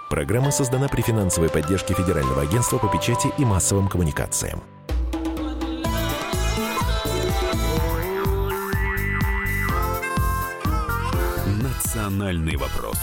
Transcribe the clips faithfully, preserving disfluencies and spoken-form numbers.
Программа создана при финансовой поддержке Федерального агентства по печати и массовым коммуникациям. Национальный вопрос.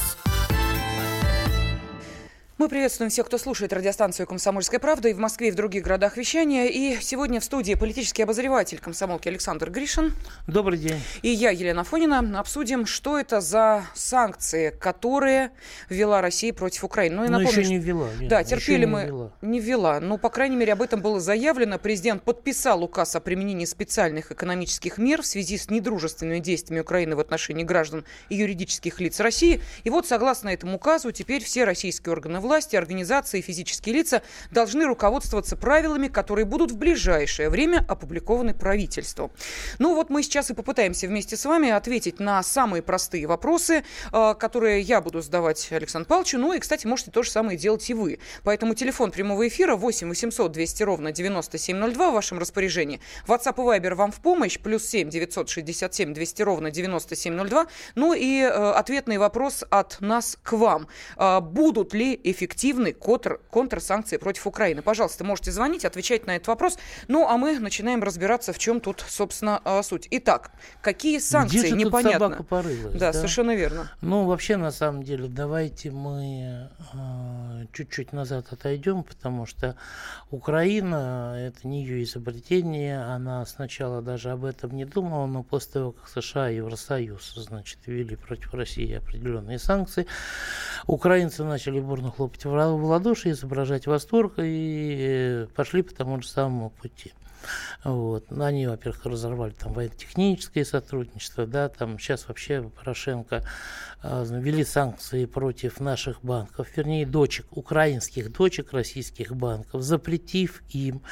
Мы приветствуем всех, кто слушает радиостанцию «Комсомольская правда» и в Москве, и в других городах вещания. И сегодня в студии политический обозреватель комсомолки Александр Гришин. Добрый день. И я, Елена Афонина. Обсудим, что это за санкции, которые ввела Россия против Украины. Ну, и Но напомню, еще не ввела. Что... Да, терпели не мы. Ввела. Не ввела. Но, по крайней мере, об этом было заявлено. Президент подписал указ о применении специальных экономических мер в связи с недружественными действиями Украины в отношении граждан и юридических лиц России. И вот, согласно этому указу, теперь все российские органы власти, власти, организации и физические лица должны руководствоваться правилами, которые будут в ближайшее время опубликованы правительству. Ну вот мы сейчас и попытаемся вместе с вами ответить на самые простые вопросы, которые я буду задавать Александру Павловичу. Ну и, кстати, можете то же самое делать и вы. Поэтому телефон прямого эфира восемь восемьсот двести ровно девяносто семь ноль два в вашем распоряжении. WhatsApp и Viber вам в помощь. Плюс семь девятьсот шестьдесят семь двести ровно девяносто семь ноль два. Ну и э, ответный вопрос от нас к вам. Э, будут ли эффективны эффективны контр, контрсанкции против Украины? Пожалуйста, можете звонить, отвечать на этот вопрос. Ну, а мы начинаем разбираться, в чем тут, собственно, суть. Итак, какие санкции? Где же Непонятно. Тут собака порылась, да, да, совершенно верно. Ну, вообще, на самом деле, давайте мы э, чуть-чуть назад отойдем, потому что Украина, это не ее изобретение, она сначала даже об этом не думала, но после того, как США и Евросоюз, значит, ввели против России определенные санкции, украинцы начали бурно хлопать в ладоши, изображать восторг и пошли по тому же самому пути. Вот. Они, во-первых, разорвали там военно-техническое сотрудничество, да, там сейчас вообще Порошенко э, ввели санкции против наших банков, вернее, дочек, украинских дочек российских банков, запретив им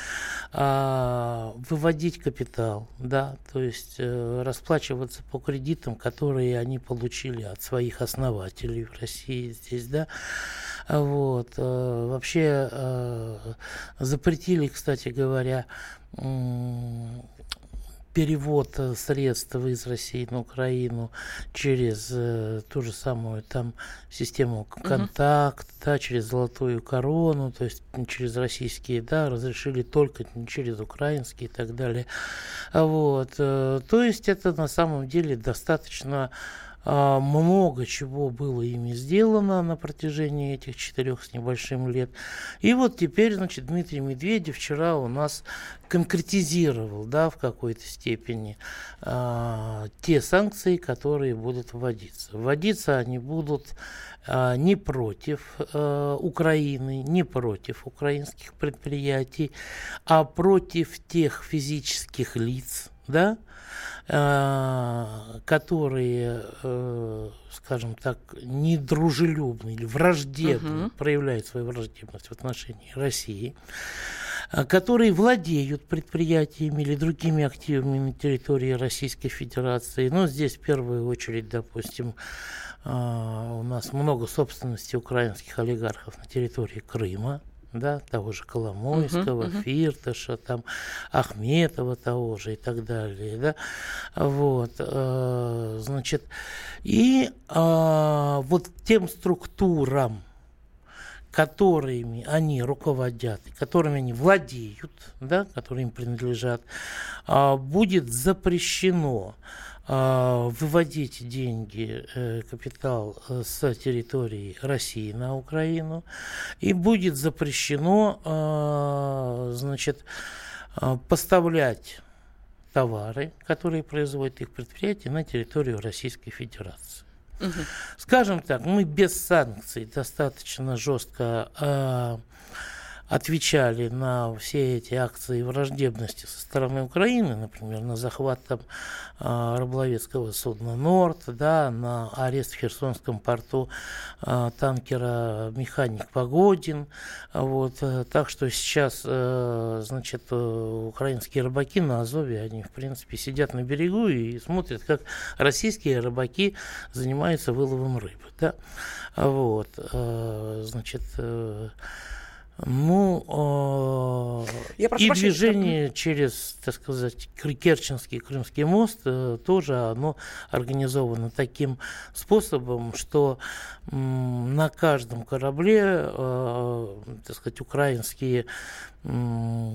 э, выводить капитал, да, то есть э, расплачиваться по кредитам, которые они получили от своих основателей в России здесь, да. Вот. Э, вообще э, запретили, кстати говоря, перевод средств из России на Украину через э, ту же самую там систему «Контакт», uh-huh. да, через «Золотую корону», то есть через российские, да, разрешили только не через украинские и так далее. Вот. Э, то есть это на самом деле достаточно много чего было ими сделано на протяжении этих четырех с небольшим лет. И вот теперь, значит, Дмитрий Медведев вчера у нас конкретизировал, да, в какой-то степени а, те санкции, которые будут вводиться. Вводиться они будут а, не против а, Украины, не против украинских предприятий, а против тех физических лиц, да, которые, скажем так, недружелюбны или враждебно uh-huh. проявляют свою враждебность в отношении России, которые владеют предприятиями или другими активами на территории Российской Федерации. Ну, здесь в первую очередь, допустим, у нас много собственности украинских олигархов на территории Крыма. Да, того же Коломойского, uh-huh, uh-huh. Фирташа, там, Ахметова того же и так далее, да, вот, э, значит, и э, вот тем структурам, которыми они руководят, которыми они владеют, да, которые им принадлежат, э, будет запрещено выводить деньги, капитал с территории России на Украину, и будет запрещено, значит, поставлять товары, которые производят их предприятия, на территорию Российской Федерации. Угу. Скажем так, мы без санкций достаточно жестко отвечали на все эти акции враждебности со стороны Украины, например, на захват там рыболовецкого судна «Норд», да, на арест в Херсонском порту танкера «Механик Погодин». Вот, так что сейчас, значит, украинские рыбаки на Азове, они, в принципе, сидят на берегу и смотрят, как российские рыбаки занимаются выловом рыбы, да. Вот, значит, Ну, э, и прощения, движение что... через, так сказать, Керченский Крымский мост э, тоже оно организовано таким способом, что э, на каждом корабле, э, так сказать, украинские э,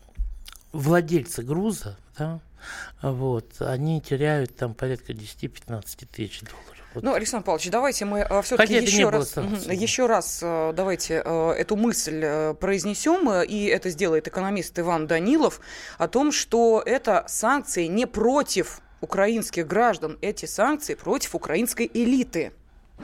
владельцы груза, да, вот, они теряют там порядка десять-пятнадцать тысяч долларов. Вот. Ну, Александр Павлович, давайте мы э, все-таки еще раз, еще раз э, давайте э, эту мысль э, произнесем, э, и это сделает экономист Иван Данилов, о том, что это санкции не против украинских граждан, эти санкции против украинской элиты.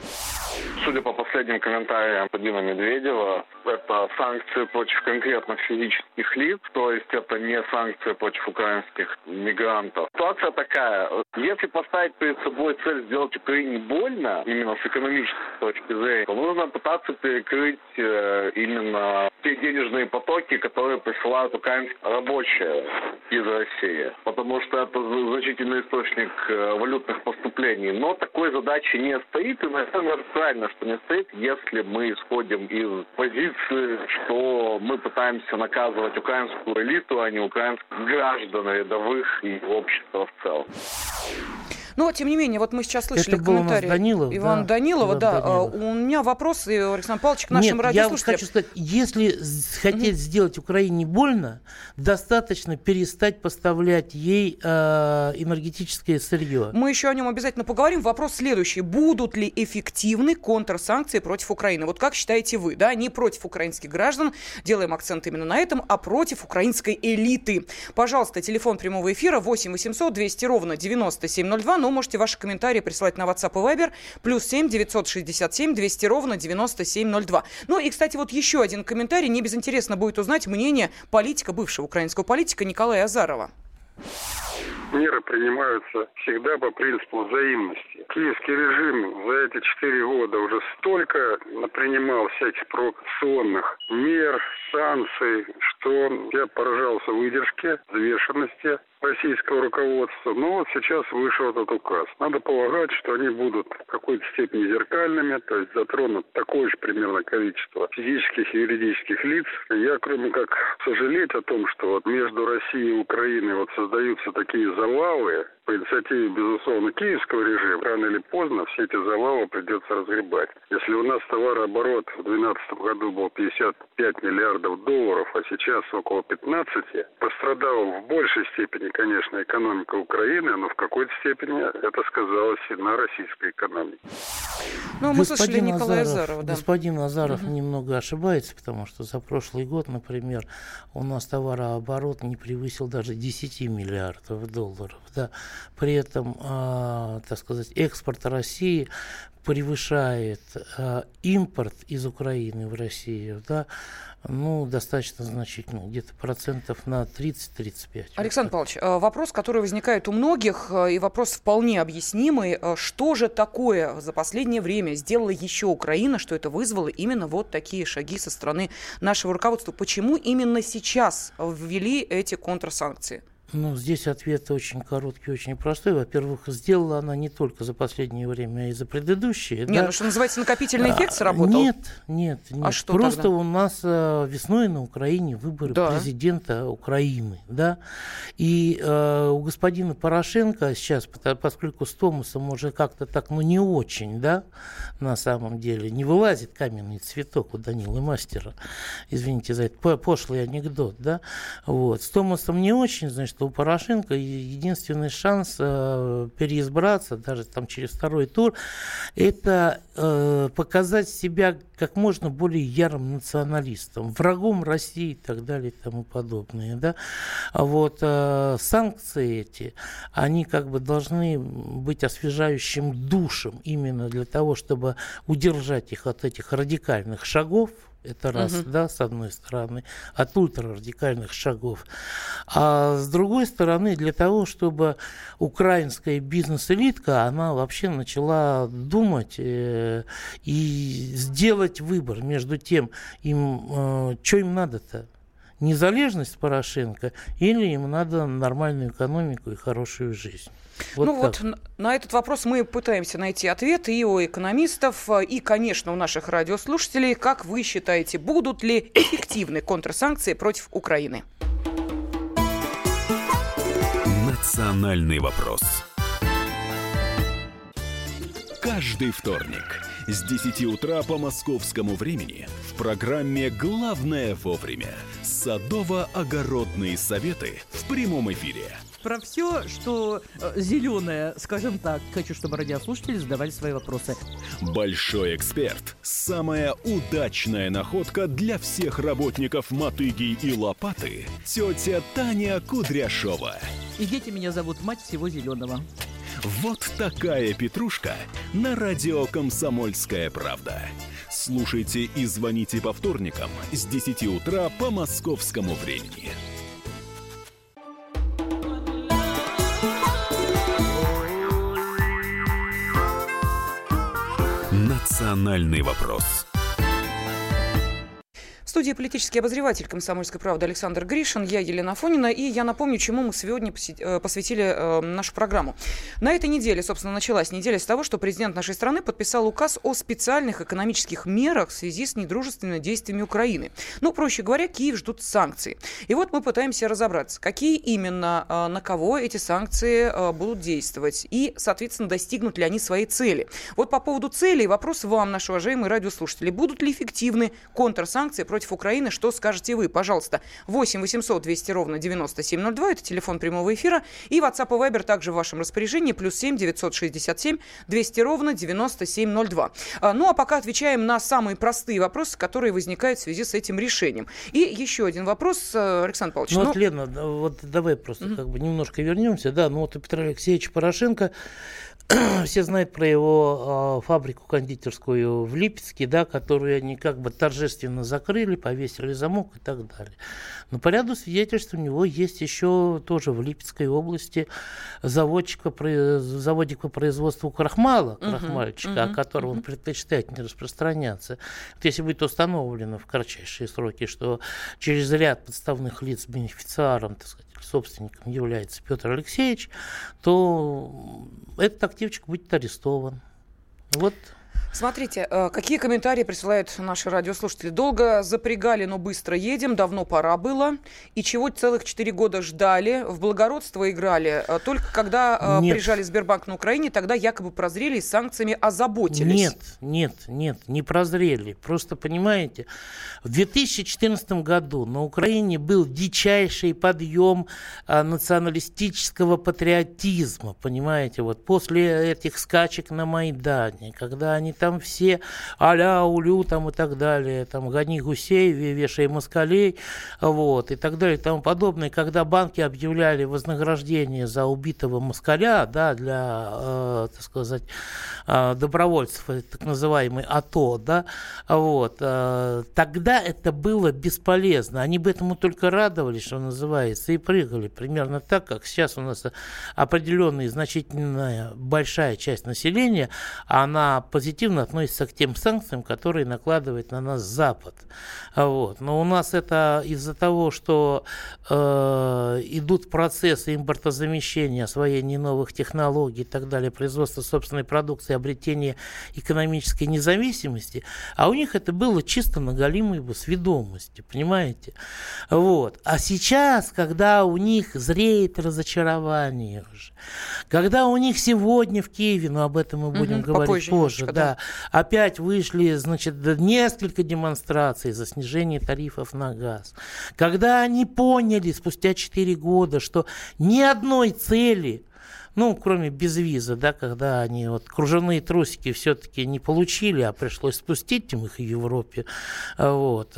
Судя по последним комментариям Владимира Медведева, это санкции против конкретных физических лиц, то есть это не санкции против украинских мигрантов. Ситуация такая, если поставить перед собой цель сделать Украине больно, именно с экономической точки зрения, то нужно пытаться перекрыть э, именно те денежные потоки, которые присылают украинские рабочие из России, потому что это значительный источник э, валютных поступлений. Но такой задачи не стоит, и, наверное, правильно, что не стоит, если мы исходим из позиции, что мы пытаемся наказывать украинскую элиту, а не украинских граждан рядовых и общества в целом. Но, тем не менее, вот мы сейчас слышали Это комментарий Данилов, Ивана да, Данилова. Иван Да, Данилов. У меня вопрос, Александр Павлович, к нашим Нет, радиослушателям. Я хочу сказать, если хотеть угу. сделать Украине больно, достаточно перестать поставлять ей э, энергетическое сырье. Мы еще о нем обязательно поговорим. Вопрос следующий. Будут ли эффективны контрсанкции против Украины? Вот как считаете вы? Да, не против украинских граждан, делаем акцент именно на этом, а против украинской элиты. Пожалуйста, телефон прямого эфира восемь восемьсот двести ровно девяносто семь ноль два. Но можете ваши комментарии присылать на WhatsApp и Viber. Плюс семь девятьсот шестьдесят семь двести ровно девяносто семь ноль два. Ну и, кстати, вот еще один комментарий. Не безинтересно будет узнать мнение политика, бывшего украинского политика Николая Азарова. Меры принимаются всегда по принципу взаимности. Киевский режим за эти четыре года уже столько напринимал всяких провокационных мер, санкций, что я поражался выдержке, взвешенности российского руководства. Но вот сейчас вышел этот указ. Надо полагать, что они будут в какой-то степени зеркальными, то есть затронут такое же примерно количество физических и юридических лиц. Я, кроме как сожалеть о том, что вот между Россией и Украиной вот создаются такие завалы, по инициативе, безусловно, киевского режима, рано или поздно все эти завалы придется разгребать. Если у нас товарооборот в две тысячи двенадцатом году был пятьдесят пять миллиардов долларов, а сейчас около пятнадцати, пострадала в большей степени, конечно, экономика Украины, но в какой-то степени это сказалось и на российской экономике. Ну, мы слышали Николая Азаров, Азарова. Да. Господин Азаров угу. немного ошибается, потому что за прошлый год, например, у нас товарооборот не превысил даже десяти миллиардов долларов. Да. При этом, э, так сказать, экспорт России превышает э, импорт из Украины в Россию, да, ну, достаточно значительно, где-то процентов на тридцать-тридцать пять. Александр Павлович, вопрос, который возникает у многих, и вопрос вполне объяснимый. Что же такое за последнее время сделала еще Украина, что это вызвало именно вот такие шаги со стороны нашего руководства? Почему именно сейчас ввели эти контрсанкции? Ну, здесь ответ очень короткий, очень простой. Во-первых, сделала она не только за последнее время, а и за предыдущие. Нет, да? Ну, что называется, накопительный эффект сработал? Нет, нет, нет. А что Просто тогда? У нас а, весной на Украине выборы да. президента Украины, да, и а, у господина Порошенко сейчас, поскольку с Томасом уже как-то так, ну, не очень, да, на самом деле, не вылазит каменный цветок у Данилы Мастера, извините за это пошлый анекдот, да, вот, с Томасом не очень, значит, что у Порошенко единственный шанс э, переизбраться, даже там через второй тур, это э, показать себя как можно более ярым националистом, врагом России и так далее и тому подобное. Да? А вот э, санкции эти, они как бы должны быть освежающим душем именно для того, чтобы удержать их от этих радикальных шагов. Это раз, uh-huh. да, с одной стороны, от ультрарадикальных шагов. А с другой стороны, для того, чтобы украинская бизнес-элитка, она вообще начала думать э, и сделать выбор между тем, им, э, что им надо-то. Незалежность Порошенко или им надо нормальную экономику и хорошую жизнь. Вот ну так. вот на этот вопрос мы пытаемся найти ответ и у экономистов, и, конечно, у наших радиослушателей. Как вы считаете, будут ли эффективны контрсанкции против Украины? Национальный вопрос. Каждый вторник с десяти утра по московскому времени в программе «Главное вовремя» садово-огородные советы в прямом эфире. Про все, что э, зеленое, скажем так. Хочу, чтобы радиослушатели задавали свои вопросы. Большой эксперт. Самая удачная находка для всех работников мотыги и лопаты. Тетя Таня Кудряшова. И дети меня зовут мать всего зеленого. Вот такая петрушка на радио «Комсомольская правда». Слушайте и звоните по вторникам с десяти утра по московскому времени. Национальный вопрос. В студии политический обозреватель «Комсомольской правды» Александр Гришин, я Елена Афонина, и я напомню, чему мы сегодня посвятили э, нашу программу. На этой неделе, собственно, началась неделя с того, что президент нашей страны подписал указ о специальных экономических мерах в связи с недружественными действиями Украины. Ну, проще говоря, Киев ждут санкций. И вот мы пытаемся разобраться, какие именно, э, на кого эти санкции э, будут действовать, и, соответственно, достигнут ли они своей цели. Вот по поводу целей вопрос вам, наши уважаемые радиослушатели. Будут ли эффективны контрсанкции против Украины, что скажете вы? Пожалуйста, восемь восемьсот двести ровно девяносто семь ноль два, это телефон прямого эфира, и WhatsApp и Viber также в вашем распоряжении, плюс семь девятьсот шестьдесят семь двести ровно девяносто семь ноль два. А, ну, а пока отвечаем на самые простые вопросы, которые возникают в связи с этим решением. И еще один вопрос, Александр Павлович. Ну, ну... вот, Лена, вот давай просто mm-hmm. как бы немножко вернемся. Да, ну вот у Петра Алексеевича Порошенко, все знают про его э, фабрику кондитерскую в Липецке, да, которую они как бы торжественно закрыли, повесили замок и так далее. Но по ряду свидетельств у него есть еще тоже в Липецкой области заводчика, заводик по производству крахмала, крахмальчика, uh-huh, uh-huh, о котором uh-huh. он предпочитает не распространяться. Вот если будет установлено в кратчайшие сроки, что через ряд подставных лиц бенефициаром, так сказать, собственником является Петр Алексеевич, то этот активчик будет арестован. Вот. Смотрите, какие комментарии присылают наши радиослушатели. Долго запрягали, но быстро едем, давно пора было. И чего целых четыре года ждали, в благородство играли. Только когда нет. прижали Сбербанк на Украине, тогда якобы прозрели и с санкциями озаботились. Нет, нет, нет, не прозрели. Просто, понимаете, в две тысячи четырнадцатом году на Украине был дичайший подъем националистического патриотизма, понимаете, вот после этих скачек на Майдане, когда они там все а-ля, улю, там и так далее, там гони гусей, вешай москалей, вот, и так далее, и тому подобное, когда банки объявляли вознаграждение за убитого москаля, да, для, э, так сказать, э, добровольцев, так называемый АТО, да, вот, э, тогда это было бесполезно, они бы этому только радовались, что называется, и прыгали, примерно так, как сейчас у нас определенная значительная большая часть населения, она позитивно относится к тем санкциям, которые накладывает на нас Запад. Вот. Но у нас это из-за того, что э, идут процессы импортозамещения, освоения новых технологий и так далее, производства собственной продукции, обретения экономической независимости, а у них это было чисто на голимой сведомости, понимаете? Вот. А сейчас, когда у них зреет разочарование уже, когда у них сегодня в Киеве, но об этом мы будем угу, говорить позже, да, да, опять вышли, значит, несколько демонстраций за снижение тарифов на газ. Когда они поняли спустя четыре года, что ни одной цели, ну, кроме безвиза, да, когда они вот кружевные трусики все-таки не получили, а пришлось спустить им их в Европе, вот,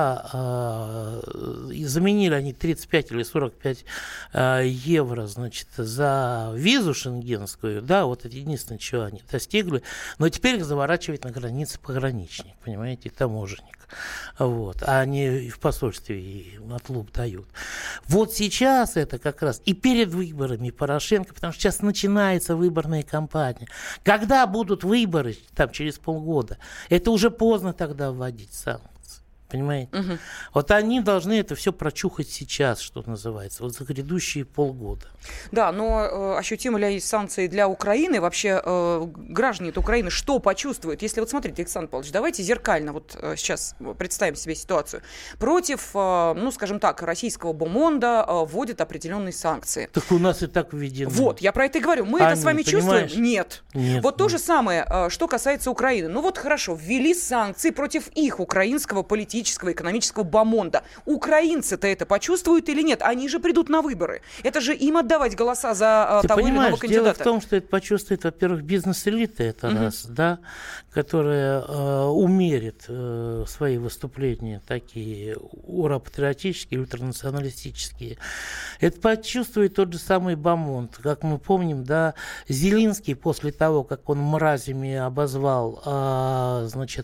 да, и заменили они тридцать пять или сорок пять евро, значит, за визу шенгенскую, да, вот это единственное, чего они достигли, но теперь их заворачивает на границе пограничник, понимаете, таможенник. Вот, а они в посольстве отлуп дают. Вот сейчас это как раз и перед выборами Порошенко, потому что сейчас начинается выборная кампания. Когда будут выборы, там через полгода, это уже поздно тогда вводить санкции. Понимаете? Угу. Вот они должны это все прочухать сейчас, что называется, вот за грядущие полгода. Да, но э, ощутимы ли есть санкции для Украины? Вообще э, граждане Украины что почувствуют? Если вот смотрите, Александр Павлович, давайте зеркально вот э, сейчас представим себе ситуацию. Против, э, ну, скажем так, российского бомонда э, вводят определенные санкции. Так у нас и так введены. Вот, я про это и говорю. Мы Они, это с вами понимаешь? чувствуем? Нет. Нет. Вот то нет. же самое, э, что касается Украины. Ну вот хорошо, ввели санкции против их украинского политического экономического бомонда. Украинцы-то это почувствуют или нет? Они же придут на выборы. Это же им отдавать голоса за Ты того или иного понимаешь, дело кандидата. в том, что это почувствует, во-первых, бизнес-элита, это Мгм. раз, да, которая э, умерит э, свои выступления такие ура-патриотические, ультранационалистические. Это почувствует тот же самый бомонд. Как мы помним, да, Зеленский после того, как он мразями обозвал, э, значит,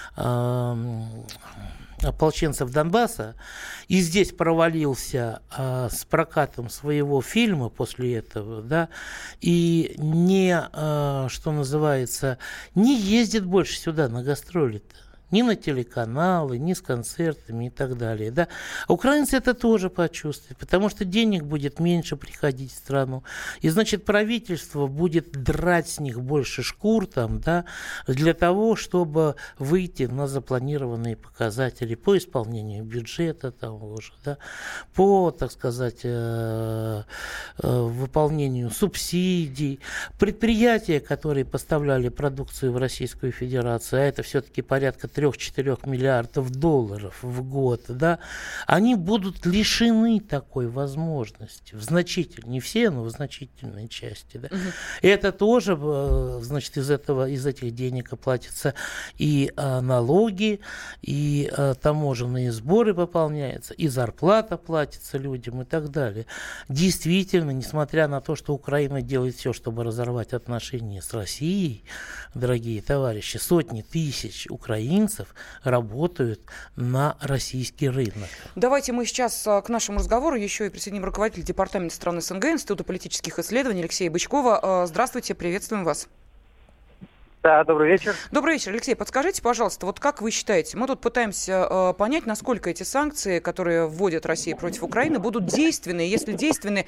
э, ополченцев Донбасса, и здесь провалился а, с прокатом своего фильма после этого, да, и не, а, что называется, не ездит больше сюда на гастроли-то. Ни на телеканалы, ни с концертами и так далее. Да? А украинцы это тоже почувствуют, потому что денег будет меньше приходить в страну. И, значит, правительство будет драть с них больше шкур там, да, для того, чтобы выйти на запланированные показатели по исполнению бюджета того же, да, по, так сказать, э, э, выполнению субсидий. Предприятия, которые поставляли продукцию в Российскую Федерацию, а это все-таки порядка трех-четырех миллиардов долларов в год, да, они будут лишены такой возможности. В значительной, не все, но в значительной части. Да. Угу. Это тоже, значит, из этого, из этих денег оплатятся и а, налоги, и а, таможенные сборы пополняются, и зарплата платится людям и так далее. Действительно, несмотря на то, что Украина делает все, чтобы разорвать отношения с Россией, дорогие товарищи, сотни тысяч украинцев работают на российский рынок. Давайте мы сейчас к нашему разговору еще и присоединим руководителя департамента стран СНГ Института политических исследований Алексея Бычкова. Здравствуйте, приветствуем вас. Да, добрый вечер. Добрый вечер, Алексей. Подскажите, пожалуйста, вот как вы считаете, мы тут пытаемся э, понять, насколько эти санкции, которые вводит Россия против Украины, будут действенны. Если действенны,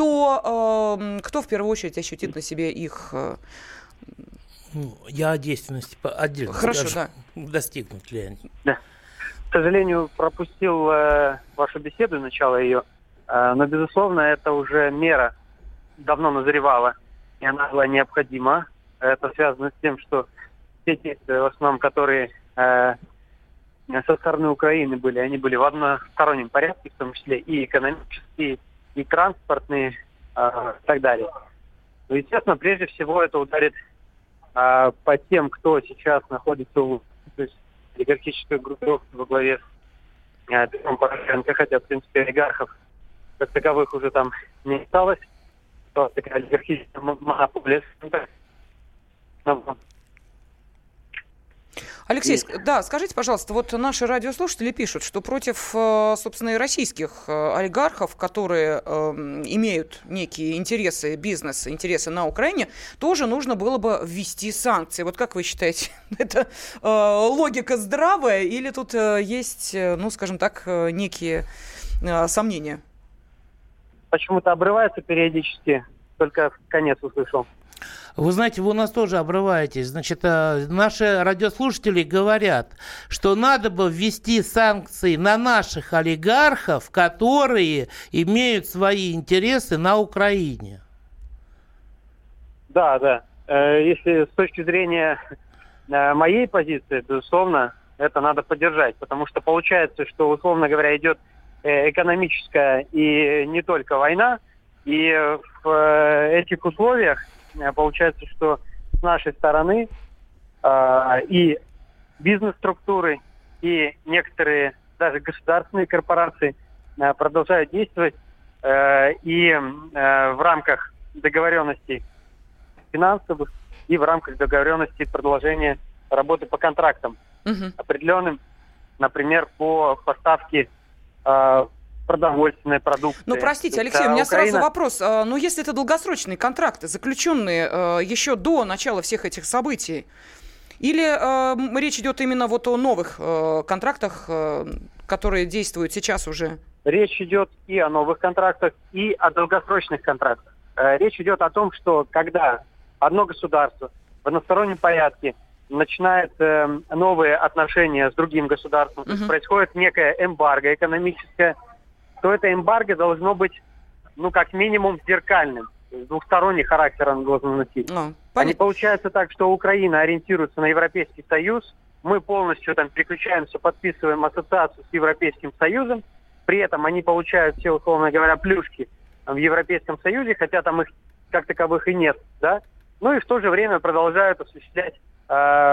то э, кто в первую очередь ощутит на себе их... Э... Я о действенности отдельно Хорошо, скажу. Да. Достигнут ли они? Да. К сожалению, пропустил э, вашу беседу, начало ее. Э, но, безусловно, это уже мера давно назревала, и она была необходима. Это связано с тем, что все действия, в основном, которые э, со стороны Украины были, они были в одностороннем порядке, в том числе и экономические, и транспортные, э, и так далее. Но, естественно, прежде всего это ударит э, по тем, кто сейчас находится в то есть, олигархической группировке во главе с э, Петром Порошенко, хотя, в принципе, олигархов как таковых уже там не осталось. То такая олигархическая монополия. Алексей, и... да, скажите, пожалуйста, вот наши радиослушатели пишут, что против, собственно, и российских олигархов, которые э, имеют некие интересы, бизнес, интересы на Украине, тоже нужно было бы ввести санкции. Вот как вы считаете, это э, логика здравая или тут э, есть, ну, скажем так, э, некие э, сомнения? Почему-то обрывается периодически, только конец услышал. Вы знаете, вы у нас тоже обрываетесь. Значит, наши радиослушатели говорят, что надо бы ввести санкции на наших олигархов, которые имеют свои интересы на Украине. Да, да. Если с точки зрения моей позиции, безусловно, это надо поддержать, потому что получается, что, условно говоря, идет экономическая и не только война, и в этих условиях получается, что с нашей стороны э, и бизнес-структуры, и некоторые даже государственные корпорации э, продолжают действовать э, и э, в рамках договоренностей финансовых, и в рамках договоренностей продолжения работы по контрактам угу. определенным, например, по поставке э, продовольственной продукции. Ну, простите, Алексей, у меня Украина... сразу вопрос. Ну, если это долгосрочные контракты, заключенные еще до начала всех этих событий, Или э, речь идет именно вот о новых э, контрактах, э, которые действуют сейчас уже? Речь идет и о новых контрактах, и о долгосрочных контрактах. Э, речь идет о том, что когда одно государство в одностороннем порядке начинает э, новые отношения с другим государством, uh-huh. то есть происходит некая эмбарго экономическая, то это эмбарго должно быть, ну, как минимум, зеркальным. Двухсторонний характер он должен носить. Oh, а не получается так, что Украина ориентируется на Европейский Союз, мы полностью там переключаемся, подписываем ассоциацию с Европейским Союзом, при этом они получают все, условно говоря, плюшки в Европейском Союзе, хотя там их как таковых и нет, да? Ну и в то же время продолжают осуществлять э,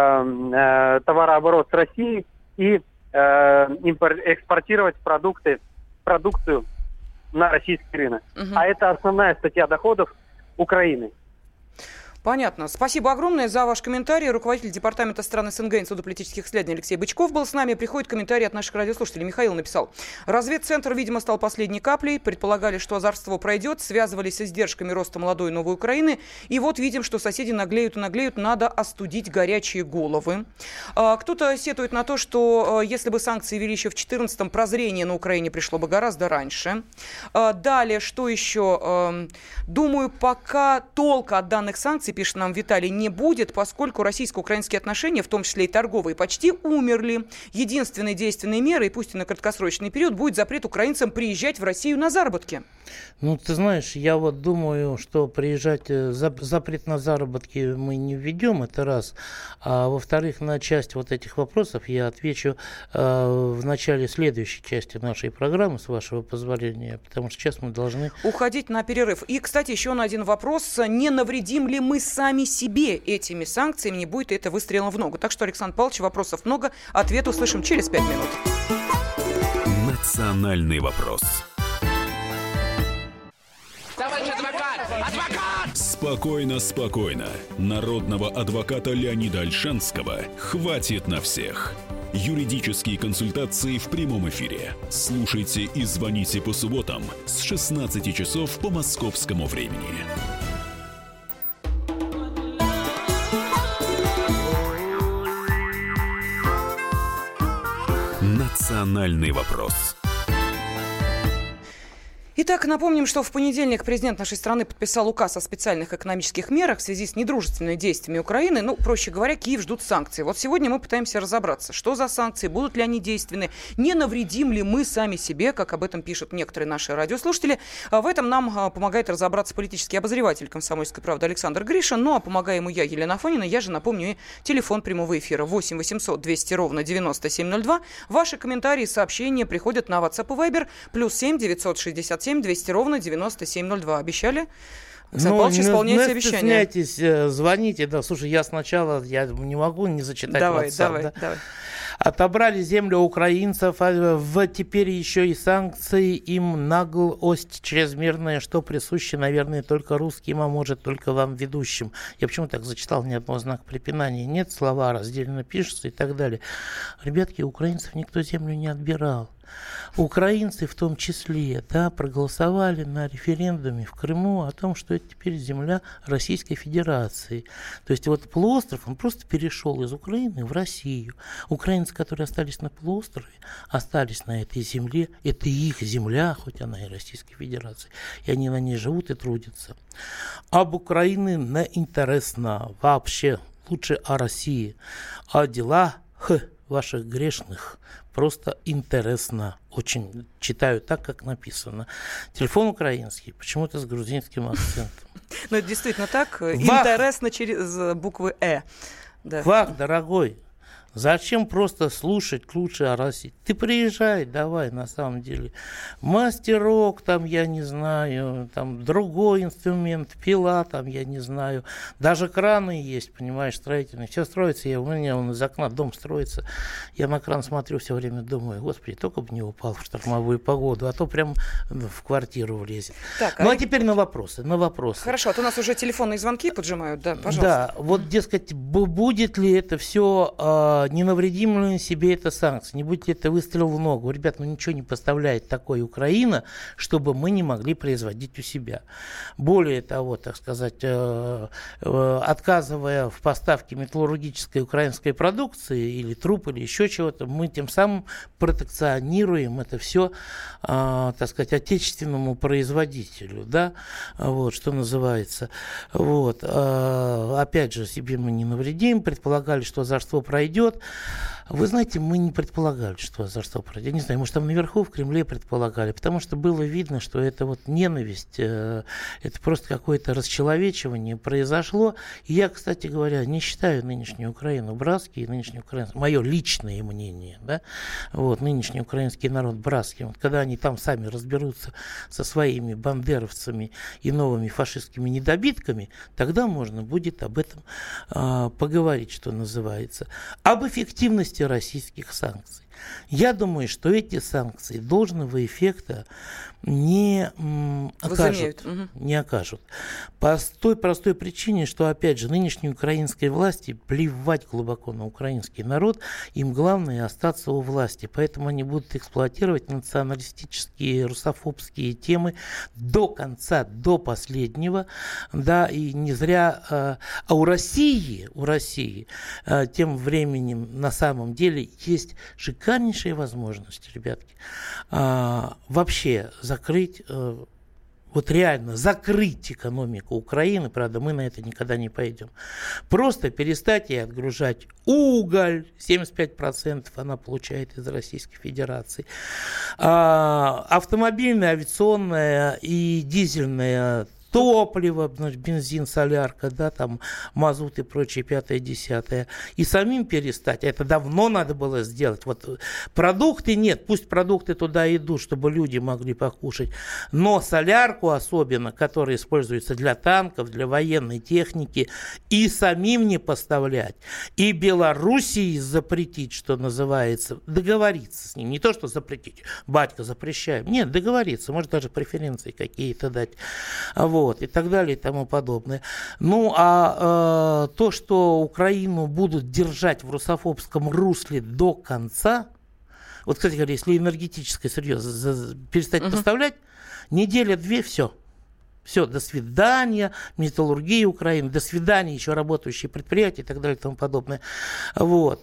э, товарооборот с Россией и э, импор- экспортировать продукты, продукцию на российский рынок. Uh-huh. А это основная статья доходов Украины. Понятно. Спасибо огромное за ваш комментарий. Руководитель департамента стран СНГ Института политических исследований Алексей Бычков был с нами. Приходит комментарий от наших радиослушателей. Михаил написал. Разведцентр, видимо, стал последней каплей. Предполагали, что озорство пройдет. Связывались с издержками роста молодой новой Украины. И вот видим, что соседи наглеют и наглеют. Надо остудить горячие головы. Кто-то сетует на то, что если бы санкции ввели еще в две тысячи четырнадцатом, прозрение на Украине пришло бы гораздо раньше. Далее, что еще? Думаю, пока толка от данных санкций, пишет нам Виталий, не будет, поскольку российско-украинские отношения, в том числе и торговые, почти умерли. Единственной действенной мерой, пусть и на краткосрочный период, будет запрет украинцам приезжать в Россию на заработки. Ну, ты знаешь, я вот думаю, что приезжать, запрет на заработки мы не введем, это раз. А во-вторых, на часть вот этих вопросов я отвечу э, в начале следующей части нашей программы, с вашего позволения, потому что сейчас мы должны... уходить на перерыв. И, кстати, еще на один вопрос. Не навредим ли мы сами себе этими санкциями? Не будет это выстрелом в ногу? Так что, Александр Павлович, вопросов много. Ответ услышим через пять минут. Национальный вопрос. Товарищ адвокат! Адвокат! Спокойно, спокойно. Народного адвоката Леонида Ольшанского хватит на всех. Юридические консультации в прямом эфире. Слушайте и звоните по субботам с шестнадцати часов по московскому времени. Национальный вопрос. Итак, напомним, что в понедельник президент нашей страны подписал указ о специальных экономических мерах в связи с недружественными действиями Украины. Ну, проще говоря, Киев ждут санкций. Вот сегодня мы пытаемся разобраться, что за санкции, будут ли они действенны, не навредим ли мы сами себе, как об этом пишут некоторые наши радиослушатели. В этом нам помогает разобраться политический обозреватель «Комсомольской правды» Александр Гришин. Ну, а помогаю ему я, Елена Афонина. Я же напомню и телефон прямого эфира восемь восемьсот двести ровно девяносто семь ноль два. Ваши комментарии и сообщения приходят на WhatsApp и Viber плюс семь девятьсот шестьдесят семь двести ровно девяносто семь ноль два. Обещали? Александр Павлович, исполняйте обещание. Не стесняйтесь, звоните. Да, слушай, я сначала я не могу не зачитать давай, WhatsApp. Давай, да? давай. Отобрали землю украинцев, а в теперь еще и санкции, им наглость чрезмерная, что присуще, наверное, только русским, а может, только вам, ведущим. Я почему так зачитал, ни одного знака препинания нет, слова раздельно пишутся и так далее. Ребятки, украинцев никто землю не отбирал. Украинцы в том числе, да, проголосовали на референдуме в Крыму о том, что это теперь земля Российской Федерации. То есть вот полуостров, он просто перешел из Украины в Россию. Украинцы, которые остались на полуострове, остались на этой земле. Это их земля, хоть она и Российской Федерации. И они на ней живут и трудятся. Об Украине не интересно вообще. Лучше о России. А дела х, ваших грешных просто интересно. Очень читаю так, как написано. Телефон украинский, почему-то с грузинским акцентом. Ну, это действительно так. Интересно через буквы «э». Вах, дорогой, зачем просто слушать лучше о России? Ты приезжай, давай, на самом деле. Мастерок, там, я не знаю, там, другой инструмент, пила, там, я не знаю. Даже краны есть, понимаешь, строительные. Все строится, я, у меня он из окна дом строится. Я на кран смотрю все время, думаю, господи, только бы не упал в штормовую погоду, а то прям в квартиру влезет. Так, ну, а, а теперь на вопросы, на вопросы. Хорошо, а то у нас уже телефонные звонки поджимают, да, пожалуйста. Да, вот, дескать, будет ли это все не навредим ли себе это санкции, не будет ли это выстрел в ногу. Ребят, ну ничего не поставляет такой Украина, чтобы мы не могли производить у себя. Более того, так сказать, э, э, отказывая в поставке металлургической украинской продукции или труб, или еще чего-то, мы тем самым протекционируем это все, э, так сказать, отечественному производителю, да, вот, что называется. Вот. Э, опять же, себе мы не навредим, предполагали, что озорство пройдет. Вы знаете, мы не предполагали, что озорство пройдет. Я не знаю, может, там наверху в Кремле предполагали, потому что было видно, что это вот ненависть, э, это просто какое-то расчеловечивание произошло. И я, кстати говоря, не считаю нынешнюю Украину братской, нынешнюю Украину, мое личное мнение, да, вот, нынешний украинский народ братским. Вот, когда они там сами разберутся со своими бандеровцами и новыми фашистскими недобитками, тогда можно будет об этом э, поговорить, что называется. Об эффективности российских санкций. Я думаю, что эти санкции должного эффекта не м, окажут, угу. не окажут. По той простой причине, что, опять же, нынешней украинской власти плевать глубоко на украинский народ, им главное остаться у власти. Поэтому они будут эксплуатировать националистические, русофобские темы до конца, до последнего. Да, и не зря... А, а у России, у России а, тем временем на самом деле есть шикарнейшие возможности, ребятки, а, вообще закрыть, э, вот реально закрыть экономику Украины, правда, мы на это никогда не пойдем. Просто перестать ей отгружать уголь, семьдесят пять процентов она получает из Российской Федерации, а, автомобильное, авиационное и дизельное топливо, значит, бензин, солярка, да, там, мазут и прочее, пятое, десятое. И самим перестать. Это давно надо было сделать. Вот продукты нет, пусть продукты туда идут, чтобы люди могли покушать. Но солярку особенно, которая используется для танков, для военной техники, и самим не поставлять. И Белоруссии запретить, что называется, договориться с ним. Не то, что запретить, батька, запрещаем. Нет, договориться, может даже преференции какие-то дать. Вот. Вот, и так далее, и тому подобное. Ну, а э, то, что Украину будут держать в русофобском русле до конца, вот, кстати говоря, если энергетическое сырье перестать uh-huh. поставлять, неделя-две, все. Все, до свидания, металлургия Украины, до свидания, еще работающие предприятия и так далее, и тому подобное. Вот.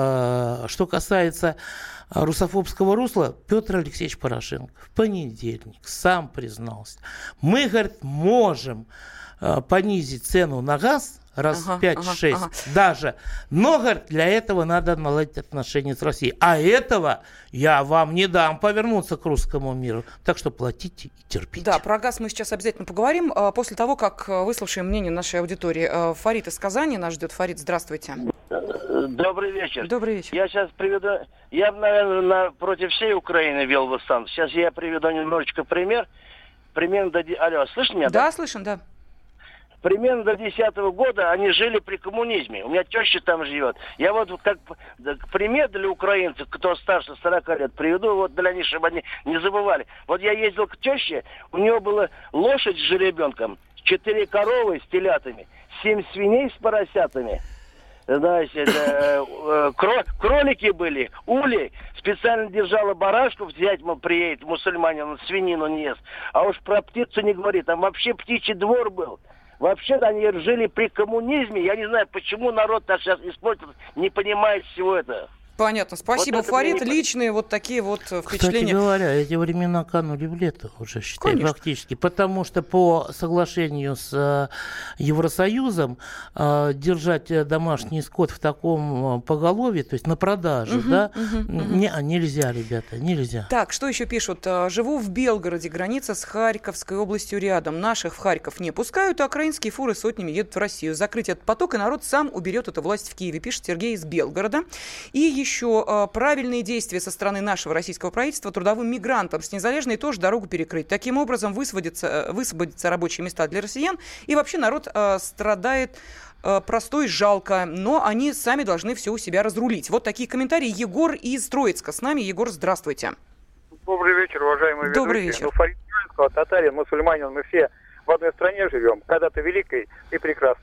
А, что касается русофобского русла, Петр Алексеевич Порошенко в понедельник сам признался. Мы, говорит, можем а, понизить цену на газ раз ага, в пять-шесть ага, ага. даже. Но, говорит, для этого надо наладить отношения с Россией. А этого я вам не дам повернуться к русскому миру. Так что платите и терпите. Да, про газ мы сейчас обязательно поговорим. После того, как выслушаем мнение нашей аудитории. Фарид из Казани нас ждет. Фарид, здравствуйте. Добрый вечер. Добрый вечер. Я сейчас приведу... Я, наверное, на... против всей Украины вел бы санкции. Сейчас я приведу немножечко пример. Примерно до... Алло, слышно меня? Да, да? слышим, да. Примерно до десятого года они жили при коммунизме. У меня теща там живет. Я вот как пример для украинцев, кто старше сорока лет, приведу вот для них, чтобы они не забывали. Вот я ездил к теще, у нее была лошадь с жеребенком, четыре коровы с телятами, семь свиней с поросятами. Значит, э, э, кро, кролики были, ули. Специально держала барашков, взять, мол, приедет мусульманин, он свинину не ест. А уж про птицу не говорит, там вообще птичий двор был. Вообще-то они жили при коммунизме. Я не знаю, почему народ так сейчас использует, не понимает всего этого. Понятно. Спасибо, вот Фарид. Не... Личные вот такие вот впечатления. Кстати говоря, эти времена канули в лето уже, считай, Конечно. Фактически. Потому что по соглашению с э, Евросоюзом э, держать домашний скот в таком э, поголовье, то есть на продажу, угу, да, угу, не, угу. нельзя, ребята, нельзя. Так, что еще пишут? Живу в Белгороде, граница с Харьковской областью рядом. Наших в Харьков не пускают, а украинские фуры сотнями едут в Россию. Закрыть этот поток, и народ сам уберет эту власть в Киеве, пишет Сергей из Белгорода. И еще э, правильные действия со стороны нашего российского правительства трудовым мигрантам с Незалежной тоже дорогу перекрыть. Таким образом высвободятся, высвободятся рабочие места для россиян. И вообще народ э, страдает э, простой, жалко, но они сами должны все у себя разрулить. Вот такие комментарии. Егор из Троицка с нами. Егор, здравствуйте. Добрый вечер, уважаемые ведущие. Добрый вечер. Ну, Фарид, татарин, мусульманин, мы все в одной стране живем, когда-то великой и прекрасной.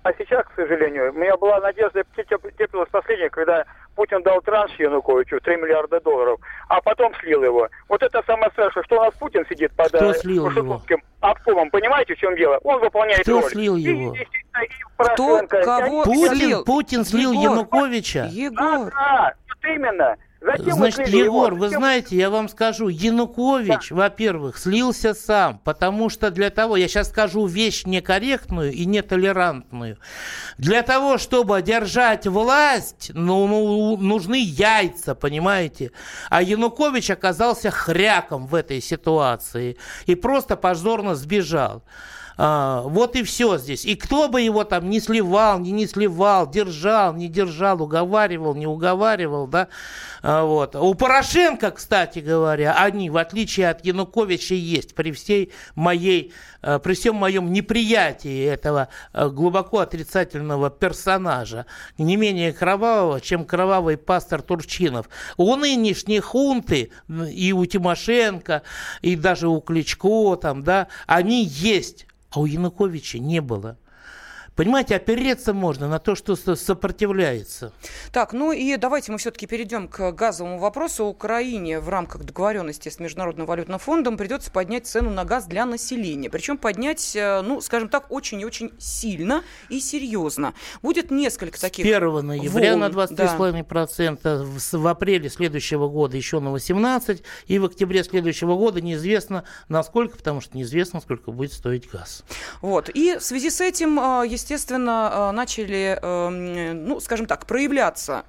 А сейчас, к сожалению, у меня была надежда, теплилась последняя, когда Путин дал транш Януковичу три миллиарда долларов, а потом слил его. Вот это самое страшное, что у нас Путин сидит под Шутовским обкомом. Понимаете, в чем дело? Он выполняет Кто роль. слил его? И, и, и Кто кого Путин, слил? Путин слил Егор. Януковича? Егор. Да, да, вот именно. Затем Значит, слили Егор, его. вы Затем... знаете, я вам скажу, Янукович, да. во-первых, слился сам, потому что для того, я сейчас скажу вещь некорректную и нетолерантную, для того, чтобы держать власть, ну, ну, нужны яйца, понимаете? А Янукович оказался хряком в этой ситуации и просто позорно сбежал. А, вот и все здесь. И кто бы его там не сливал, не не сливал, держал, не держал, уговаривал, не уговаривал, да, а, вот. У Порошенко, кстати говоря, они, в отличие от Януковича, есть при всей моей, при всем моем неприятии этого глубоко отрицательного персонажа, не менее кровавого, чем кровавый пастор Турчинов. У нынешней хунты и у Тимошенко, и даже у Кличко, там, да, они есть. А у Януковича не было. Понимаете, опереться можно на то, что сопротивляется. Так, ну и давайте мы все-таки перейдем к газовому вопросу. Украине в рамках договоренности с Международным валютным фондом придется поднять цену на газ для населения. Причем поднять, ну, скажем так, очень и очень сильно и серьезно. Будет несколько таких с первого ноября волн, на двадцать три целых пять десятых процента, да. В апреле следующего года еще на восемнадцать процентов, и в октябре следующего года неизвестно насколько, потому что неизвестно, сколько будет стоить газ. Вот, и в связи с этим, естественно, Естественно, начали, ну, скажем так, проявляться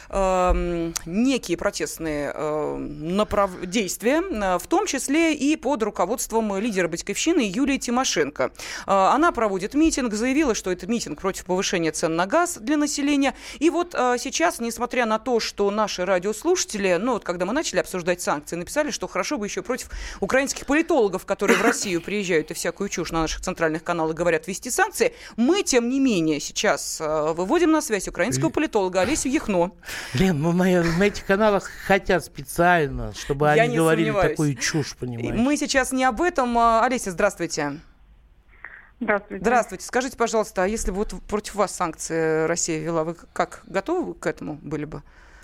некие протестные направ... действия, в том числе и под руководством лидера Батькивщины Юлии Тимошенко. Она проводит митинг, заявила, что это митинг против повышения цен на газ для населения. И вот сейчас, несмотря на то, что наши радиослушатели, ну вот когда мы начали обсуждать санкции, написали, что хорошо бы еще против украинских политологов, которые в Россию приезжают и всякую чушь на наших центральных каналах говорят, ввести санкции, мы, тем не менее, сейчас выводим на связь украинского политолога Олесю Яхно. Лен, ну на, на этих каналах хотят специально, чтобы Я они говорили сомневаюсь. Такую чушь, понимаете. Мы сейчас не об этом. Олеся, здравствуйте. Здравствуйте. Здравствуйте. Скажите, пожалуйста, а если вот против вас санкции Россия ввела, вы как, готовы к этому были бы?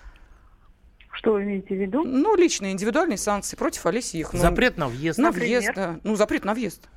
Что вы имеете в виду? Ну, личные, индивидуальные санкции против Олеси Яхно. Запрет на въезд. На въезд, да. Ну, запрет на въезд.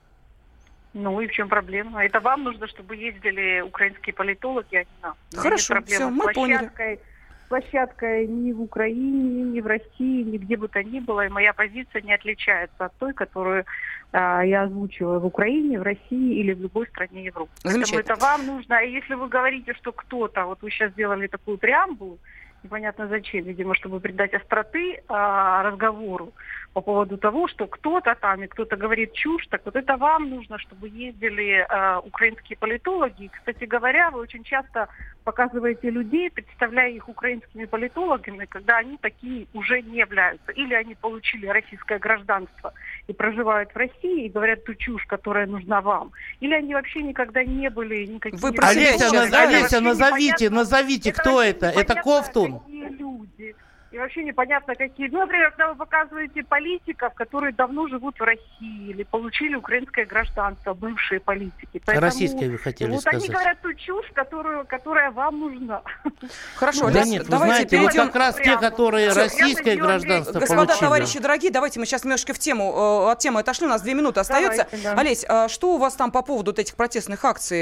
Ну и в чем проблема? Это вам нужно, чтобы ездили украинские политологи, а не нам. Хорошо, все, мы поняли. Площадка ни в Украине, ни в России, нигде бы то ни было, и моя позиция не отличается от той, которую а, я озвучиваю в Украине, в России или в любой стране Европы. Поэтому это вам нужно. И если вы говорите, что кто-то, вот вы сейчас сделали такую преамбулу, непонятно зачем, видимо, чтобы придать остроты а, разговору по поводу того, что кто-то там и кто-то говорит чушь, так вот это вам нужно, чтобы ездили а, украинские политологи. И, кстати говоря, вы очень часто показываете людей, представляя их украинскими политологами, когда они такие уже не являются. Или они получили российское гражданство и проживают в России и говорят ту чушь, которая нужна вам. Или они вообще никогда не были никакими... Вы Олеся, наз... Олеся назовите, назовите, кто это? Это, это Ковтун? Люди. И вообще непонятно, какие... Ну, например, когда вы показываете политиков, которые давно живут в России или получили украинское гражданство, бывшие политики. Поэтому, российское вы хотели вот сказать. Вот они говорят ту чушь, которую, которая вам нужна. Хорошо, да нет, вы знаете, перейдем... вот как раз те, которые Все, российское гражданство Господа, получили. товарищи дорогие, давайте мы сейчас немножко в тему, от темы отошли, у нас две минуты остается. Давайте, да. Олесь, что у вас там по поводу вот этих протестных акций?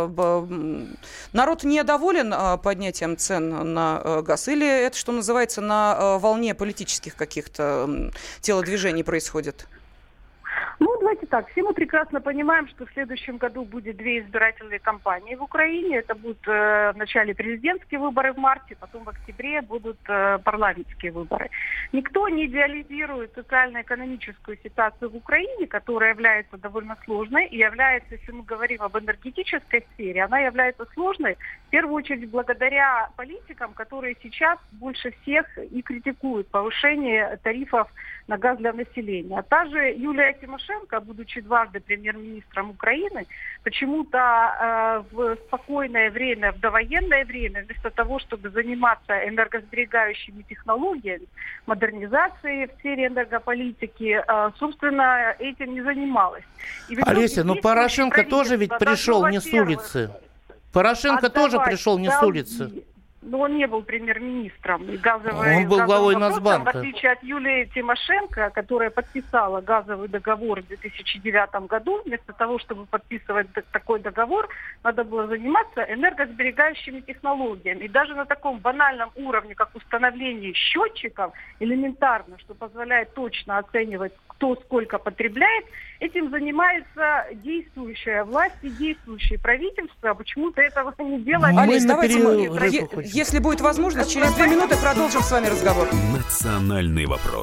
Народ недоволен поднятием цен на газ? Или это, что называется, на волне политических каких-то телодвижений происходит? Ну, давайте так. Все мы прекрасно понимаем, что в следующем году будет две избирательные кампании в Украине. Это будут э, в начале президентские выборы в марте, потом в октябре будут э, парламентские выборы. Никто не идеализирует социально-экономическую ситуацию в Украине, которая является довольно сложной и является, если мы говорим об энергетической сфере, она является сложной в первую очередь благодаря политикам, которые сейчас больше всех и критикуют повышение тарифов на газ для населения. А та же Юлия Тимошенко, будучи дважды премьер-министром Украины, почему-то э, в спокойное время, в довоенное время, вместо того, чтобы заниматься энергосберегающими технологиями, модернизацией в сфере энергополитики, э, собственно, этим не занималась. Олеся, но Порошенко тоже ведь пришел не с улицы. Порошенко отдавать тоже пришел не долги. с улицы. Но он не был премьер-министром. И газовый, он был главой Нацбанка. В отличие от Юлии Тимошенко, которая подписала газовый договор в две тысячи девятом году, вместо того, чтобы подписывать такой договор, надо было заниматься энергосберегающими технологиями. И даже на таком банальном уровне, как установление счетчиков, элементарно, что позволяет точно оценивать, кто сколько потребляет, этим занимается действующая власть и действующее правительство. Почему-то этого не делает. Олесь, давайте мы, е- если будет возможность, через две минуты продолжим с вами разговор. Национальный вопрос.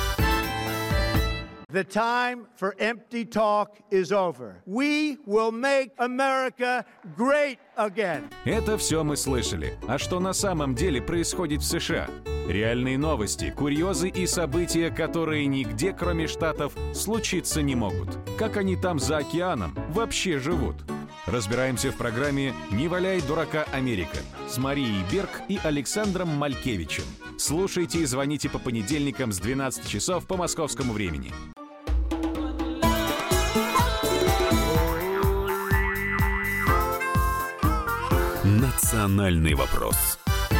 The time for empty talk is over. We will make America great again. Это все мы слышали. А что на самом деле происходит в США? Реальные новости, курьезы и события, которые нигде, кроме Штатов, случиться не могут. Как они там за океаном вообще живут? Разбираемся в программе «Не валяй дурака, Америка» с Марией Берг и Александром Малькевичем. Слушайте и звоните по понедельникам с двенадцати часов по московскому времени. Национальный вопрос.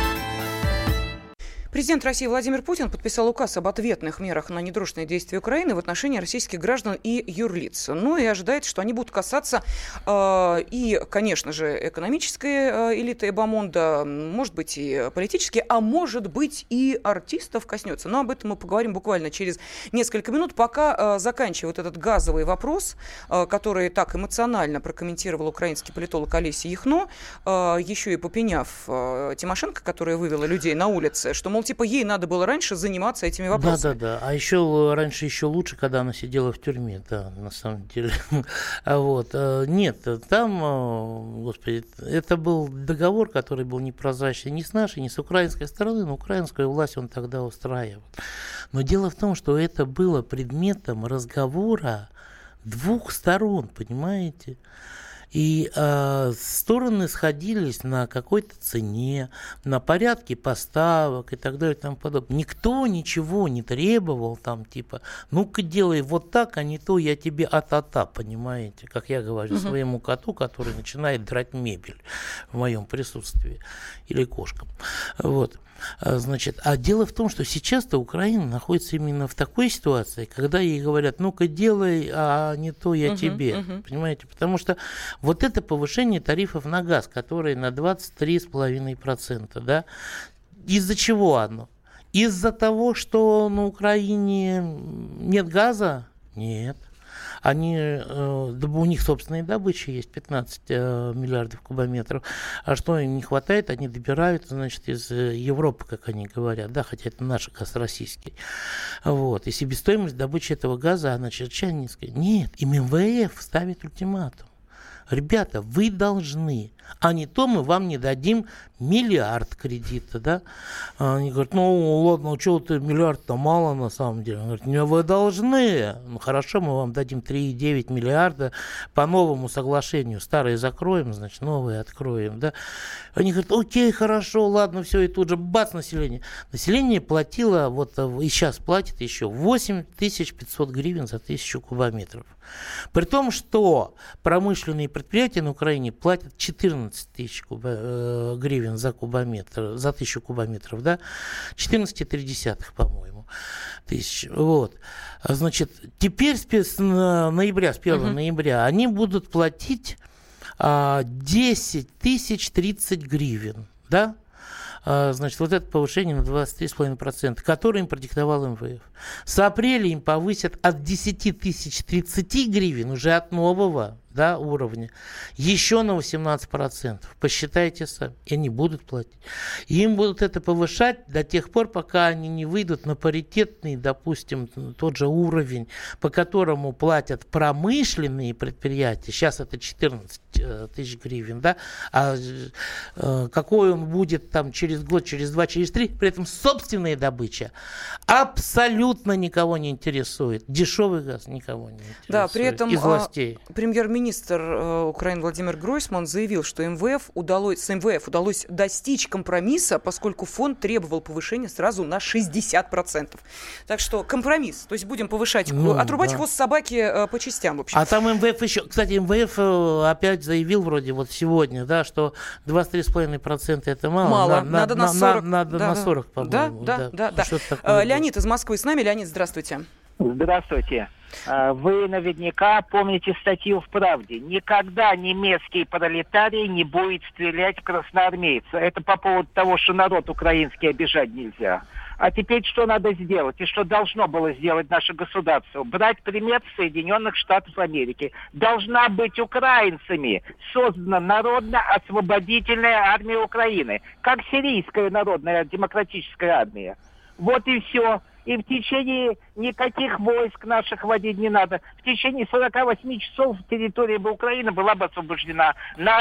Президент России Владимир Путин подписал указ об ответных мерах на недружественные действия Украины в отношении российских граждан и юрлиц. Ну и ожидается, что они будут касаться э, и, конечно же, экономической э, элиты Эбомонда, может быть, и политической, а может быть, и артистов коснется. Но об этом мы поговорим буквально через несколько минут. Пока э, заканчиваю вот этот газовый вопрос, э, который так эмоционально прокомментировал украинский политолог Олеся Яхно, э, еще и попеняв э, Тимошенко, которая вывела людей на улицы, что, мол, типа ей надо было раньше заниматься этими вопросами. Да, да, да. А еще раньше еще лучше, когда она сидела в тюрьме, да, на самом деле. А вот нет, там, господи, это был договор, который был непрозрачный ни с нашей, ни с украинской стороны, но украинскую власть он тогда устраивал. Но дело в том, что это было предметом разговора двух сторон, понимаете? И э, стороны сходились на какой-то цене, на порядке поставок и так далее и тому подобное. Никто ничего не требовал там, типа, ну-ка делай вот так, а не то я тебе а-та-та, понимаете, как я говорю uh-huh. своему коту, который начинает драть мебель в моем присутствии, или кошкам. Вот. Значит, а дело в том, что сейчас-то Украина находится именно в такой ситуации, когда ей говорят, ну-ка делай, а не то я uh-huh, тебе, uh-huh. понимаете, потому что вот это повышение тарифов на газ, которые на двадцать три целых пять десятых процента, да, из-за чего оно? Из-за того, что на Украине нет газа? Нет. Они, э, да, у них собственные добычи есть, пятнадцать э, миллиардов кубометров. А что им не хватает, они добирают, значит, из Европы, как они говорят, да, хотя это наш газ российский. Вот. И себестоимость добычи этого газа, она чрезвычайно низкая. Нет, им эм вэ эф ставит ультиматум. Ребята, вы должны, а не то мы вам не дадим миллиард кредита, да? Они говорят, ну ладно, что ты, миллиард-то мало на самом деле. Он говорит, не, вы должны. Ну хорошо, мы вам дадим три целых девять десятых миллиарда по новому соглашению. Старые закроем, значит, новые откроем, да? Они говорят, окей, хорошо, ладно, все, и тут же бац, население. Население платило, вот и сейчас платит еще восемь тысяч пятьсот гривен за тысячу кубометров. При том, что промышленные предприятия на Украине платят четырнадцать тысяч куба, э, гривен за кубометр, за тысячу кубометров, да, четырнадцать целых три десятых, по-моему, тысяч. Вот. Значит, теперь с ноября, с первого uh-huh. ноября они будут платить а, десять тысяч тридцать гривен, да? Значит, вот это повышение на двадцать три целых пять десятых процента, которое им продиктовал эм вэ эф. С апреля им повысят от десять тысяч тридцать гривен, уже от нового, да, уровня, еще на восемнадцать процентов. Посчитайте сами. И они будут платить. И им будут это повышать до тех пор, пока они не выйдут на паритетный, допустим, тот же уровень, по которому платят промышленные предприятия. Сейчас это четырнадцать тысяч гривен, да, а э, какой он будет там через год, через два, через три, при этом собственная добыча абсолютно никого не интересует. Дешевый газ никого не интересует. Да, при этом из властей. А, премьер-министр э, Украины Владимир Гройсман заявил, что эм вэ эф удалось, с эм вэ эф удалось достичь компромисса, поскольку фонд требовал повышения сразу на шестьдесят процентов. Так что компромисс. То есть будем повышать, ну, отрубать да. хвост собаки э, по частям, в общем. А там эм вэ эф еще, кстати, эм вэ эф опять заявил вроде вот сегодня, да, что двадцать три целых пять десятых процента это мало. Мало, на, надо на сорок. На, надо да, на сорок, по-моему. Да, да, да. да. да. Леонид из Москвы с нами. Леонид, здравствуйте. Здравствуйте. Вы наверняка помните статью в «Правде». Никогда немецкий пролетарий не будет стрелять в красноармейца. Это по поводу того, что народ украинский обижать нельзя. А теперь что надо сделать и что должно было сделать наше государство? Брать пример Соединенных Штатов Америки. Должна быть украинцами создана Народно-освободительная армия Украины, как Сирийская народная демократическая армия. Вот и все. И в течение никаких войск наших водить не надо. В течение сорок восемь часов территория бы Украины была бы освобождена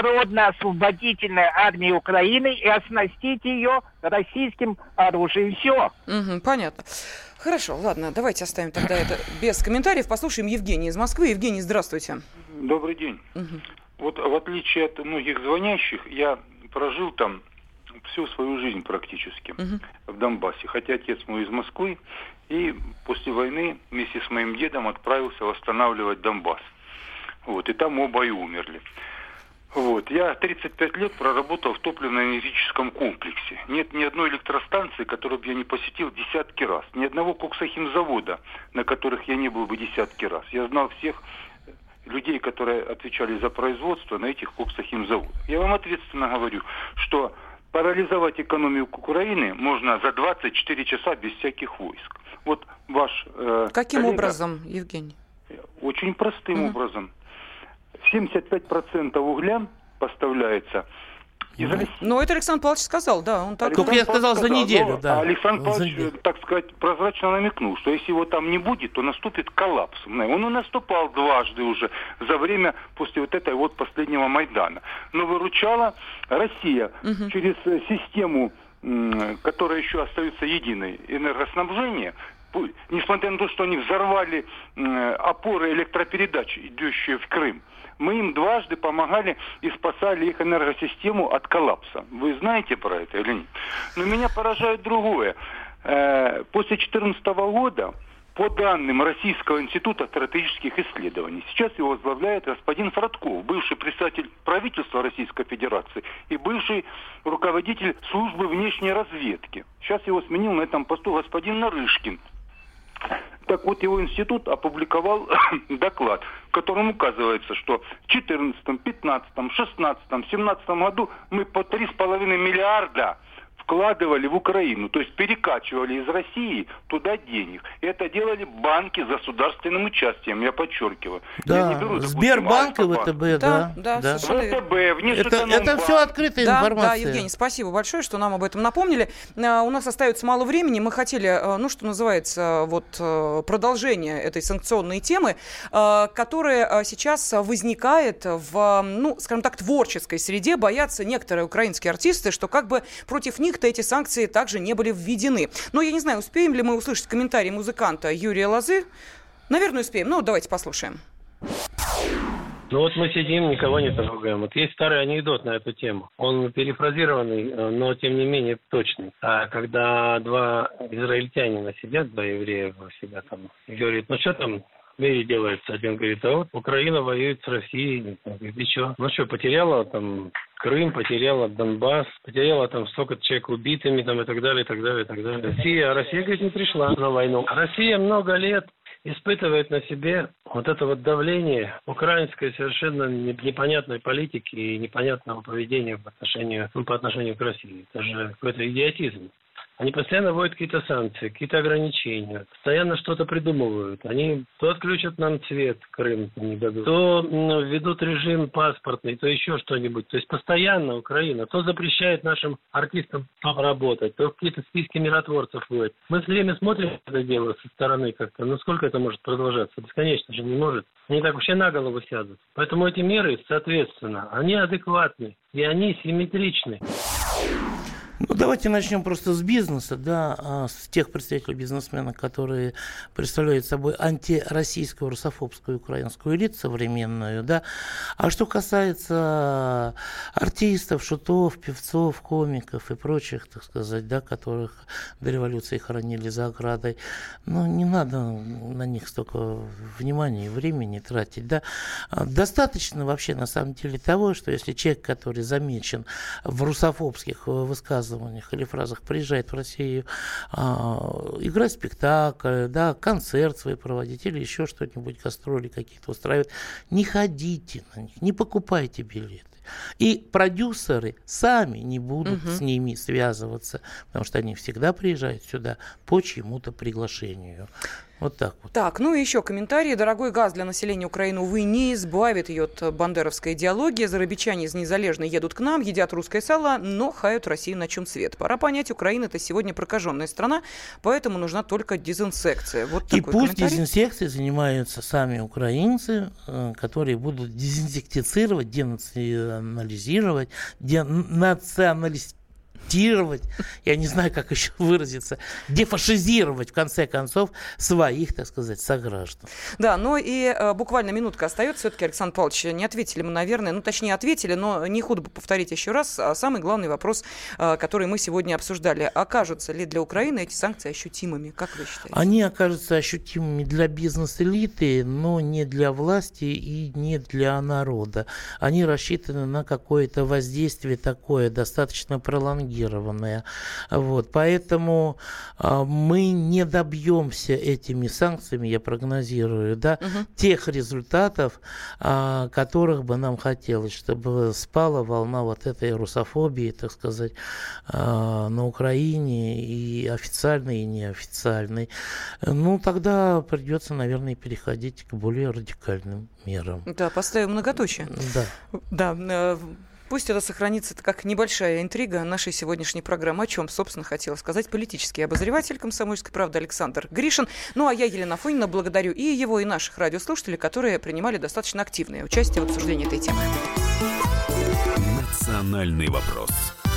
Народно-освободительная армия Украины и оснастить ее российским оружием. Все. Угу, понятно. Хорошо, ладно, давайте оставим тогда это без комментариев. Послушаем Евгения из Москвы. Евгений, здравствуйте. Добрый день. Угу. Вот в отличие от многих звонящих, я прожил там всю свою жизнь практически uh-huh. в Донбассе. Хотя отец мой из Москвы, и после войны вместе с моим дедом отправился восстанавливать Донбасс. Вот, и там оба и умерли. Вот, я тридцать пять лет проработал в топливно-энергетическом комплексе. Нет ни одной электростанции, которую бы я не посетил десятки раз. Ни одного коксохимзавода, на которых я не был бы десятки раз. Я знал всех людей, которые отвечали за производство на этих коксохимзаводах. Я вам ответственно говорю, что парализовать экономику Украины можно за двадцать четыре часа без всяких войск. Вот ваш э, Каким коллега, образом, Евгений? Очень простым mm-hmm. образом. семьдесят пять процентов угля поставляется из России. Ну, это Александр Павлович сказал, да. Он так... Как я сказал, за неделю, но, да. Александр Павлович, так сказать, прозрачно намекнул, что если его там не будет, то наступит коллапс. Он и наступал дважды уже за время после вот этой вот последнего Майдана. Но выручала Россия угу. через систему, которая еще остается единой, энергоснабжения. Несмотря на то, что они взорвали опоры электропередач, идущие в Крым, мы им дважды помогали и спасали их энергосистему от коллапса. Вы знаете про это или нет? Но меня поражает другое. После две тысячи четырнадцатого года, по данным Российского института стратегических исследований, сейчас его возглавляет господин Фродков, бывший председатель правительства Российской Федерации и бывший руководитель службы внешней разведки. Сейчас его сменил на этом посту господин Нарышкин. Так вот, его институт опубликовал доклад, в котором указывается, что в две тысячи четырнадцатом, две тысячи пятнадцатом, две тысячи шестнадцатом, две тысячи семнадцатом году мы по три с половиной миллиарда вкладывали в Украину, то есть перекачивали из России туда денег. И это делали банки с государственным участием, я подчеркиваю. Да, я не беру, Сбербанк и ВТБ, да. Да, да, ВТБ, это, это все открытая да, информация. Да, Евгений, спасибо большое, что нам об этом напомнили. Uh, у нас остается мало времени. Мы хотели, uh, ну, что называется, вот uh, продолжение этой санкционной темы, uh, которая uh, сейчас возникает в, uh, ну, скажем так, творческой среде. Боятся некоторые украинские артисты, что как бы против них эти санкции также не были введены. Но я не знаю, успеем ли мы услышать комментарий музыканта Юрия Лозы. Наверное, успеем. Ну, давайте послушаем. Ну вот мы сидим, никого не трогаем. Вот есть старый анекдот на эту тему. Он перефразированный, но тем не менее точный. А когда два израильтянина сидят, два еврея у себя там, и говорят, ну что там в мире делается? Один говорит, а вот Украина воюет с Россией. Говорит, и что? Ну что, потеряла там Крым, потеряла Донбасс, потеряла там столько человек убитыми там, и так далее, и так далее, и так далее. Россия, а Россия, говорит, не пришла на войну. Россия много лет испытывает на себе вот это вот давление украинской совершенно непонятной политики и непонятного поведения по отношению, ну, по отношению к России. Это же какой-то идиотизм. Они постоянно вводят какие-то санкции, какие-то ограничения, постоянно что-то придумывают. Они то отключат нам цвет, Крым не дадут, то ну, введут режим паспортный, то еще что-нибудь. То есть постоянно Украина то запрещает нашим артистам работать, то какие-то списки миротворцев вводят. Мы все время смотрим это дело со стороны как-то. Ну сколько это может продолжаться? Бесконечно же не может. Они так вообще на голову сядут. Поэтому эти меры, соответственно, они адекватны и они симметричны. Ну, давайте начнем просто с бизнеса, да, с тех представителей бизнесменов, которые представляют собой антироссийскую, русофобскую, украинскую элиту современную, да. А что касается артистов, шутов, певцов, комиков и прочих, так сказать, да, которых до революции хоронили за оградой, ну, не надо на них столько внимания и времени тратить, да. Достаточно вообще, на самом деле, того, что если человек, который замечен в русофобских высказываниях или фразах, приезжает в Россию, а, играть спектакль, да, концерт свой проводить или еще что-нибудь, гастроли какие-то устраивать, не ходите на них, не покупайте билеты. И продюсеры сами не будут угу. с ними связываться, потому что они всегда приезжают сюда по чьему-то приглашению. Вот так вот. Так, ну и еще комментарии. Дорогой газ для населения Украины, увы, не избавит ее от бандеровской идеологии. Зарабичане из Незалежной едут к нам, едят русское сало, но хают Россию, на чем свет. Пора понять, Украина — это сегодня прокаженная страна, поэтому нужна только дезинсекция. Вот и пусть дезинсекцией занимаются сами украинцы, которые будут дезинсектицировать, денационализировать, денационализировать, я не знаю, как еще выразиться, дефашизировать, в конце концов, своих, так сказать, сограждан. Да, ну и э, буквально минутка остается. Все-таки, Александр Павлович, не ответили мы, наверное, ну, точнее, ответили, но не худо бы повторить еще раз. А самый главный вопрос, э, который мы сегодня обсуждали. Окажутся ли для Украины эти санкции ощутимыми? Как вы считаете? Они окажутся ощутимыми для бизнес-элиты, но не для власти и не для народа. Они рассчитаны на какое-то воздействие такое, достаточно пролонгированное. Вот, поэтому а, мы не добьемся этими санкциями, я прогнозирую, да, угу. тех результатов, а, которых бы нам хотелось, чтобы спала волна вот этой русофобии, так сказать, а, на Украине, и официальной, и неофициальной. Ну, тогда придется, наверное, переходить к более радикальным мерам. Да, поставим многоточие. Да. Да. Пусть это сохранится как небольшая интрига нашей сегодняшней программы, о чем, собственно, хотела сказать политический обозреватель «Комсомольской правды» Александр Гришин. Ну, а я, Елена Афонина, благодарю и его, и наших радиослушателей, которые принимали достаточно активное участие в обсуждении этой темы. Национальный вопрос.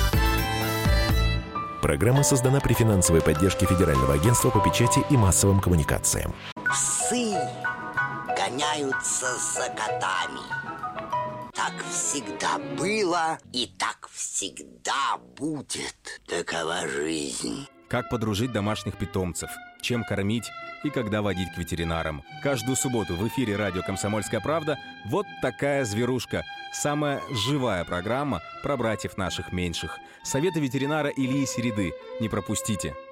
Программа создана при финансовой поддержке Федерального агентства по печати и массовым коммуникациям. Псы гоняются за котами. Так всегда было и так всегда будет. Такова жизнь. Как подружить домашних питомцев, чем кормить и когда водить к ветеринарам. Каждую субботу в эфире радио «Комсомольская правда» вот такая зверушка. Самая живая программа про братьев наших меньших. Советы ветеринара Ильи Середы. Не пропустите.